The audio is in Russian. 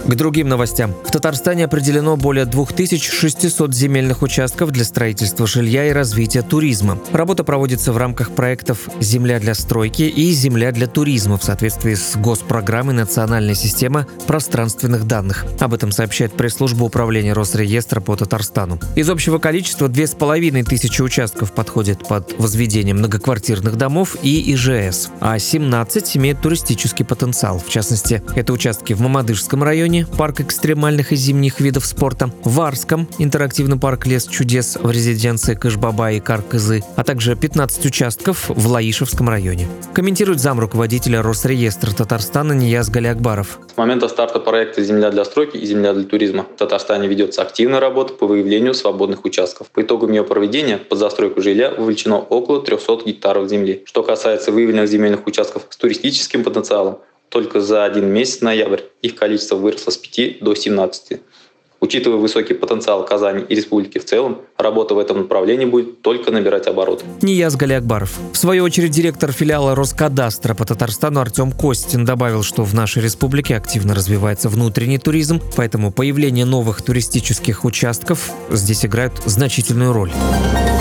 К другим новостям. В Татарстане определено более 2600 земельных участков для строительства жилья и развития туризма. Работа проводится в рамках проектов «Земля для стройки» и «Земля для туризма» в соответствии с госпрограммой «Национальная система пространственных данных». Об этом сообщает пресс-служба управления Росреестра по Татарстану. Из общего количества 2500 участков подходит под возведение многоквартирных домов и ИЖС, а 17 имеют туристический потенциал. В частности, это участки в Мамадышском районе, парк экстремальных и зимних видов спорта, в Арском, интерактивный парк «Лес чудес» в резиденции Кыш-Баба и Кар-Кызы, а также 15 участков в Лаишевском районе. Комментирует замруководителя Росреестра Татарстана Нияз Галиакбаров. С момента старта проекта «Земля для стройки» и «Земля для туризма» в Татарстане ведется активная работа по выявлению свободных участков. По итогам ее проведения под застройку жилья вовлечено около 300 гектаров земли. Что касается выявленных земельных участков с туристическим потенциалом, только за один месяц, ноябрь, их количество выросло с 5 до 17. Учитывая высокий потенциал Казани и республики в целом, работа в этом направлении будет только набирать обороты. Нияз Галиакбаров. В свою очередь, директор филиала Роскадастра по Татарстану Артем Костин добавил, что в нашей республике активно развивается внутренний туризм, поэтому появление новых туристических участков здесь играет значительную роль.